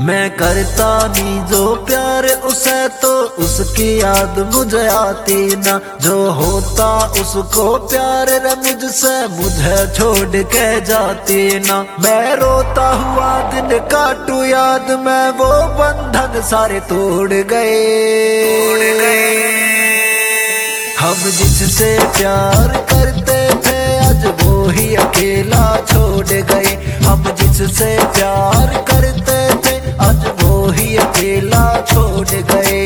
मैं करता नहीं जो प्यार उसे तो उसकी याद मुझे आती ना। जो होता उसको प्यार रे मुझसे मुझे छोड़ के जाती ना। मैं रोता हुआ दिन काटू याद में वो बंधन सारे तोड़ गए। हम जिससे प्यार करते थे आज वो ही अकेला छोड़ गए। हम जिससे प्यार करते थे आज वो ही अकेला छोड़ गए।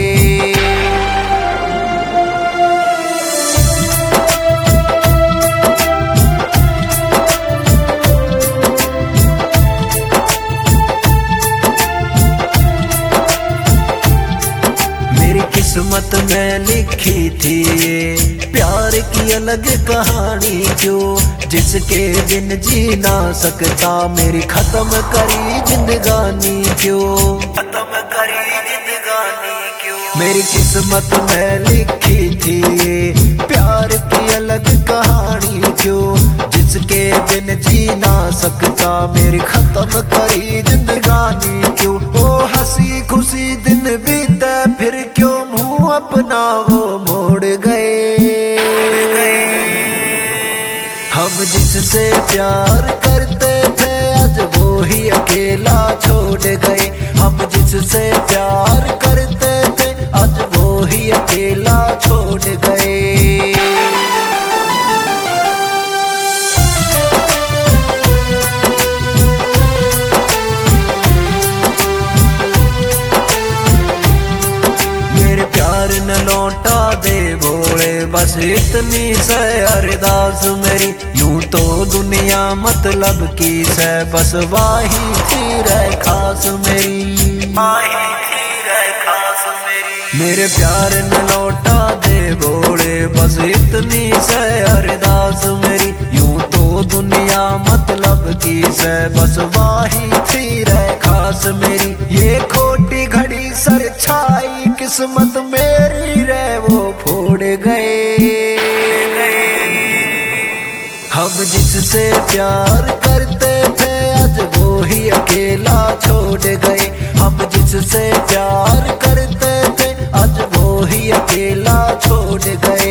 मेरी किस्मत में लिखी थी ये प्यार की अलग कहानी क्यों जिसके बिन जी ना सकता। मेरी खत्म करी जिंदगानी क्यों, खत्म करी जिंदगानी क्यों। मेरी किस्मत में लिखी थी ये प्यार की अलग कहानी क्यों जिसके बिन जी ना सकता। मेरी खत्म करी जिंदगानी क्यों। ओ हंसी खुशी दिन बीते फिर क्यों मुंह अपना वो मोड़ गए। हम जिससे प्यार करते थे आज वो ही अकेला छोड़ गए। हम जिससे प्यार करते थे आज वो ही अकेला छोड़ गए। न लौटा दे भोले बस इतनी से अरदास मेरी। यूं तो दुनिया मतलब की से बस वाही थी रह खास मेरी, वाही थी रह खास मेरी। मेरे प्यार न लौटा दे भोले बस इतनी से अरदास मेरी। यूं तो दुनिया मतलब की से बस वाही थी रह खास मेरी। ये खोटी घड़ी सर छाई किस्मत मेरी रे वो फोड़ गए। हम जिससे प्यार करते थे आज वो ही अकेला छोड़ गए। हम जिससे प्यार करते थे आज वो ही अकेला छोड़ गए।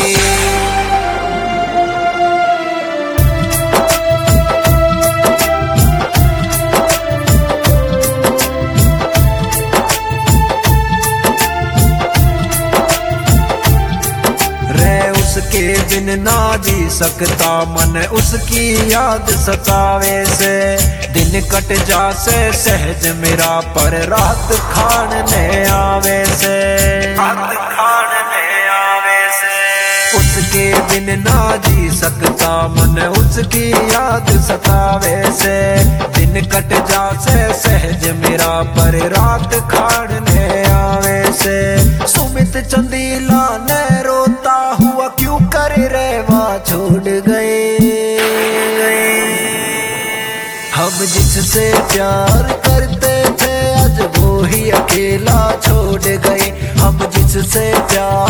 उसके बिन ना जी सकता मन उसकी याद सतावे से। दिन कट जासे सहज मेरा पर रात खाने आवे से, रात खाने आवे से। उसके बिन ना जी सकता मन उसकी याद सतावे से। दिन कट जासे सहज मेरा पर रात खाने आवे से। सुमित चंदीला ने रोता हुआ क्यों कर रेवा छोड़ गए। हम जिससे प्यार करते थे आज वो ही अकेला छोड़ गए। हम जिससे प्यार